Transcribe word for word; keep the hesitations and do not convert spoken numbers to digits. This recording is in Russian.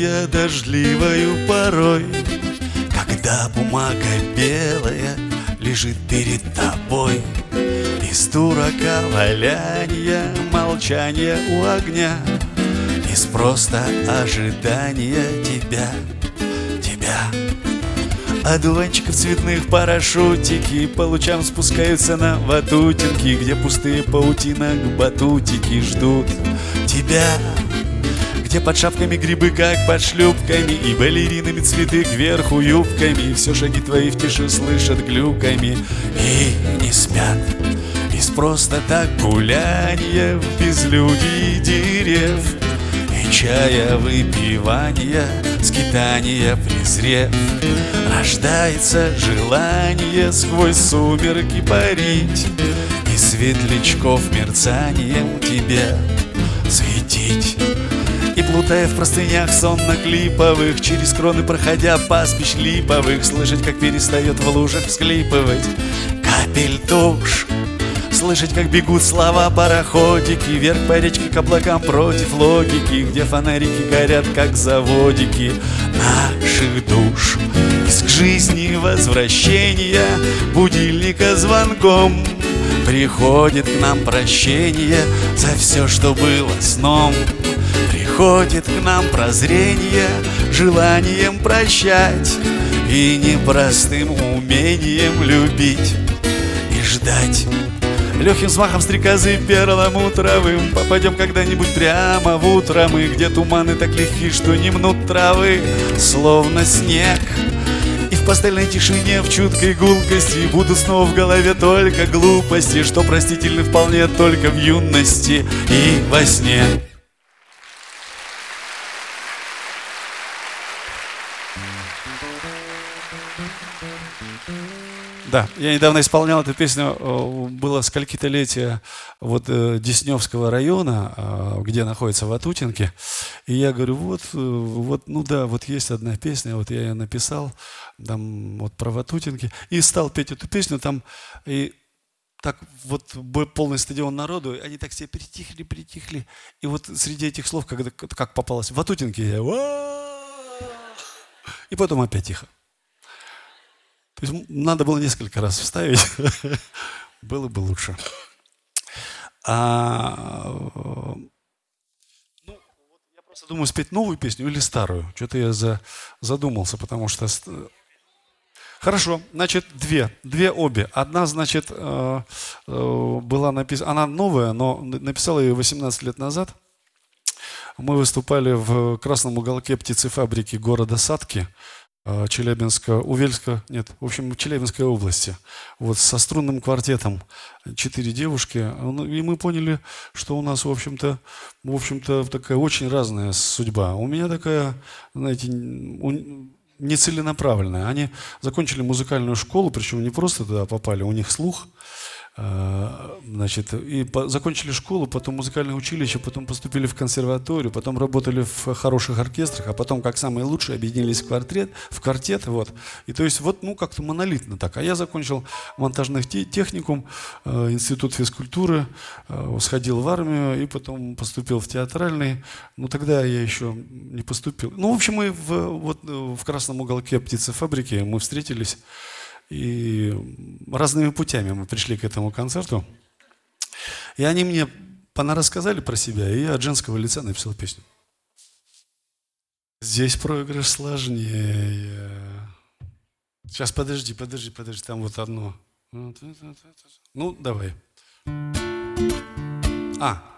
я дождливою порой, когда бумага белая лежит перед тобой, из дурака валяния, молчания у огня, из просто ожидания тебя, тебя. Одуванчиков цветных парашютики по лучам спускаются на ватутинки, где пустые паутинок батутики ждут тебя, где под шапками грибы, как под шлюпками, и балеринами цветы кверху юбками, и все шаги твои в тиши слышат глюками и не спят. Из просто так гуляния в безлюдии дерев и чая выпивания, скитания презрев, рождается желание сквозь сумерки парить и светлячков мерцанием тебе светить. И плутая в простынях сонно-клиповых, через кроны проходя пастбищ липовых, слышать, как перестает в лужах всклипывать капель туш, слышать, как бегут слова пароходики вверх по речке к облакам против логики, где фонарики горят, как заводики наших душ. Из к жизни возвращения будильника звонком приходит к нам прощение за все, что было сном. Приходит к нам прозрение желанием прощать и непростым умением любить и ждать. Легким взмахом стрекозы перламутровым попадем когда-нибудь прямо в утро мы, где туманы так легки, что не мнут травы, словно снег. И в пастельной тишине, в чуткой гулкости будут снова в голове только глупости, что простительны вполне только в юности и во сне. Да, я недавно исполнял эту песню, было скольки-то-летие вот Десневского района, где находится Ватутинки, и я говорю, вот, вот, ну да, вот есть одна песня, вот я ее написал, там вот про Ватутинки, и стал петь эту песню, там, и так вот полный стадион народу, и они так все притихли, притихли, и вот среди этих слов, когда, как попалось Ватутинки, я и потом опять тихо. То есть надо было несколько раз вставить, было бы лучше. А, ну, вот я просто думаю, спеть новую песню или старую. Что-то я за, задумался, потому что... Хорошо, значит, две. Две обе. Одна, значит, была написана... Она новая, но написала ее восемнадцать лет назад. Мы выступали в красном уголке птицефабрики города Сатки. Челябинска, Увельска, нет, в общем, Челябинской области, вот со струнным квартетом, четыре девушки, и мы поняли, что у нас, в общем-то, в общем-то, такая очень разная судьба. У меня такая, знаете, нецеленаправленная. Они закончили музыкальную школу, причем не просто туда попали, у них слух. Значит, и по, закончили школу, потом музыкальное училище, потом поступили в консерваторию, потом работали в хороших оркестрах, а потом, как самые лучшие, объединились в квартет, в квартет, вот. И то есть вот, ну, как-то монолитно так. А я закончил монтажный техникум, э, институт физкультуры, э, сходил в армию и потом поступил в театральный. Ну, тогда я еще не поступил. Ну, в общем, мы в, вот, в красном уголке птицефабрики мы встретились. И разными путями мы пришли к этому концерту. И они мне понарассказали про себя, и я от женского лица написал песню. Здесь проигрыш сложнее. Сейчас, подожди, подожди, подожди, там вот одно. Ну, давай. А,